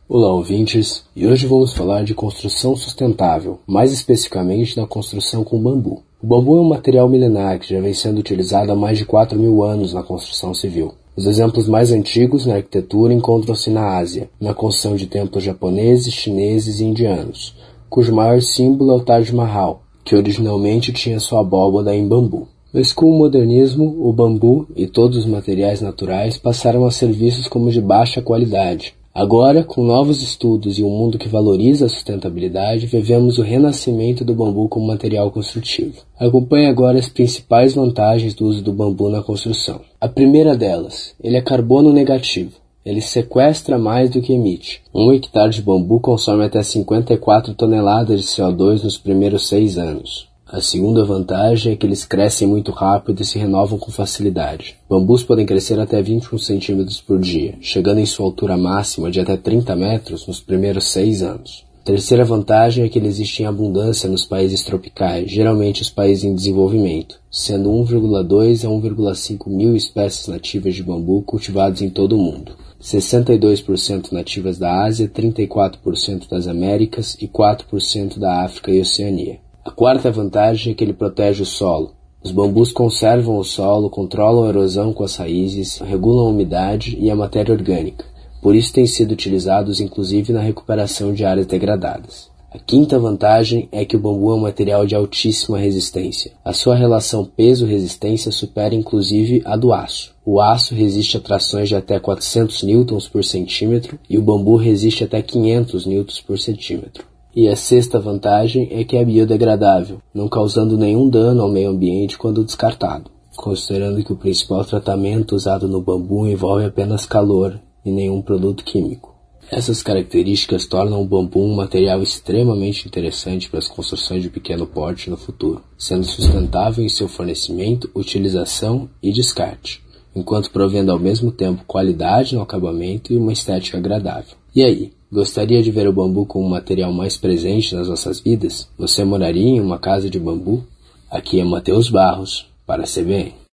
Olá, ouvintes, e hoje vamos falar de construção sustentável, mais especificamente da construção com bambu. O bambu é um material milenar que já vem sendo utilizado há mais de 4.000 anos na construção civil. Os exemplos mais antigos na arquitetura encontram-se na Ásia, na construção de templos japoneses, chineses e indianos, cujo maior símbolo é o Taj Mahal, que originalmente tinha sua abóbada em bambu. Mas com o modernismo, o bambu e todos os materiais naturais passaram a ser vistos como de baixa qualidade. Agora, com novos estudos e um mundo que valoriza a sustentabilidade, vivemos o renascimento do bambu como material construtivo. Acompanhe agora as principais vantagens do uso do bambu na construção. A primeira delas, ele é carbono negativo. Ele sequestra mais do que emite. 1 hectare de bambu consome até 54 toneladas de CO2 nos primeiros 6 anos. A segunda vantagem é que eles crescem muito rápido e se renovam com facilidade. Bambus podem crescer até 21 centímetros por dia, chegando em sua altura máxima de até 30 metros nos primeiros 6 anos. A terceira vantagem é que ele existe em abundância nos países tropicais, geralmente os países em desenvolvimento, sendo 1,2 a 1,5 mil espécies nativas de bambu cultivadas em todo o mundo. 62% nativas da Ásia, 34% das Américas e 4% da África e Oceania. A quarta vantagem é que ele protege o solo. Os bambus conservam o solo, controlam a erosão com as raízes, regulam a umidade e a matéria orgânica. Por isso têm sido utilizados inclusive na recuperação de áreas degradadas. A quinta vantagem é que o bambu é um material de altíssima resistência. A sua relação peso-resistência supera inclusive a do aço. O aço resiste a trações de até 400 newtons por centímetro e o bambu resiste até 500 newtons por centímetro. E a sexta vantagem é que é biodegradável, não causando nenhum dano ao meio ambiente quando descartado, considerando que o principal tratamento usado no bambu envolve apenas calor e nenhum produto químico. Essas características tornam o bambu um material extremamente interessante para as construções de pequeno porte no futuro, sendo sustentável em seu fornecimento, utilização e descarte, enquanto provendo ao mesmo tempo qualidade no acabamento e uma estética agradável. E aí? Gostaria de ver o bambu como um material mais presente nas nossas vidas? Você moraria em uma casa de bambu? Aqui é Matheus Barros, para a CBN.